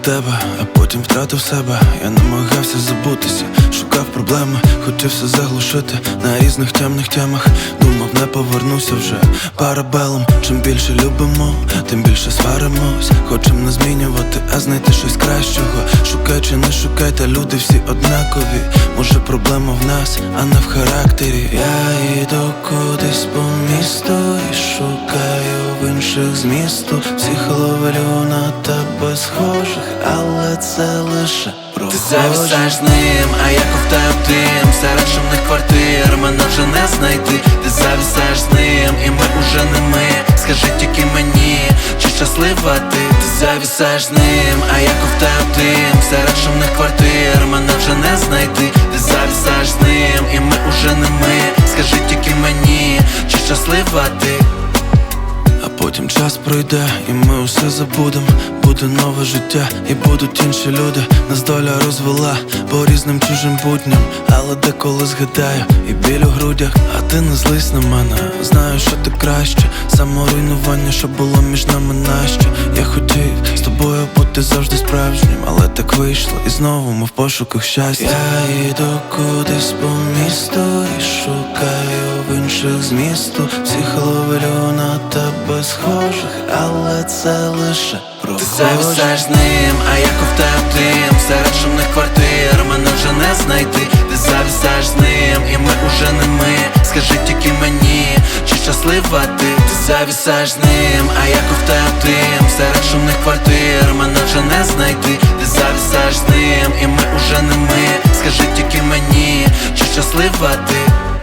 тебе, а потім втратив себе. Я намагався забутися, шукав проблеми, хотів все заглушити на різних темних темах. Думав, не повернуся вже парабелом. Чим більше любимо, тим більше сваримось. Хочем не змінювати, а знайти щось кращого. Шукай чи не шукай, та люди всі однакові. Може проблема в нас, а не в характері. Я йду кудись по місту і шукаю в інших змісту. Всіх ловлю на тебе схожих, але це лише Ти зависаєш з ним, а я ковтаю дим. Серед шумних квартир мене вже не знайти. Ти зависаєш з ним, і ми уже не ми. Скажи тільки мені, чи щаслива ти? Ти зависаєш з ним, а я ковтаю дим. Серед шумних квартир мене вже не знайти. Ти зависаєш з ним, і ми уже не ми. Скажи тільки мені, чи щаслива ти? А потім час пройде, і ми усе забудем. Буде нове життя, і будуть інші люди. Нас доля розвела по різним чужим будням. Але деколи згадаю, і біль у грудях. А ти не злись на мене, знаю, що ти краще. Саморуйнування, що було між нами, нащо? Я хотів з тобою бути завжди справжнім, але так вийшло, і знову ми в пошуках щастя. Я йду кудись по місту і шукаю в інших змісту. Всіх ловлю на тебе схожих, але це лише Ти зависаєш з ним, а я ковтаю дим. Серед шумних квартир мене вже не знайти. Ти зависаєш з ним, і ми уже не ми. Скажи тільки мені, чи щаслива ти? Ти зависаєш з ним, а я ковтаю дим. Серед шумних квартир мене вже не знайти. Ти зависаєш з ним, і ми уже не ми. Скажи тільки мені, чи щаслива ти?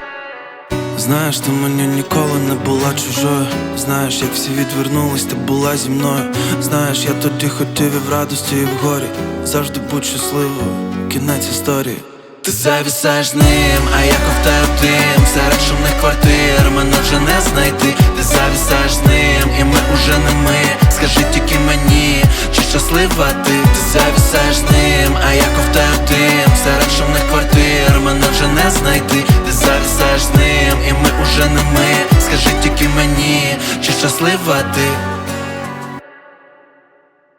Знаєш, ти мені ніколи не була чужою. Знаєш, як всі відвернулись, ти була зі мною. Знаєш, я тоді хотів і в радості, і в горі. Завжди будь щасливою, кінець історії. Ти зависаєш з ним, а я ковтаю дим. Серед шумних квартир мене вже не знайти. Ти зависаєш з ним, і ми уже не ми. Скажи тільки мені, чи щаслива ти? Ти зависаєш з ним, а я ковтаю дим. Серед шумних квартир мене вже не знайти. Ти зависаєш з ним, і ми уже не ми. Скажи тільки мені, чи щаслива ти?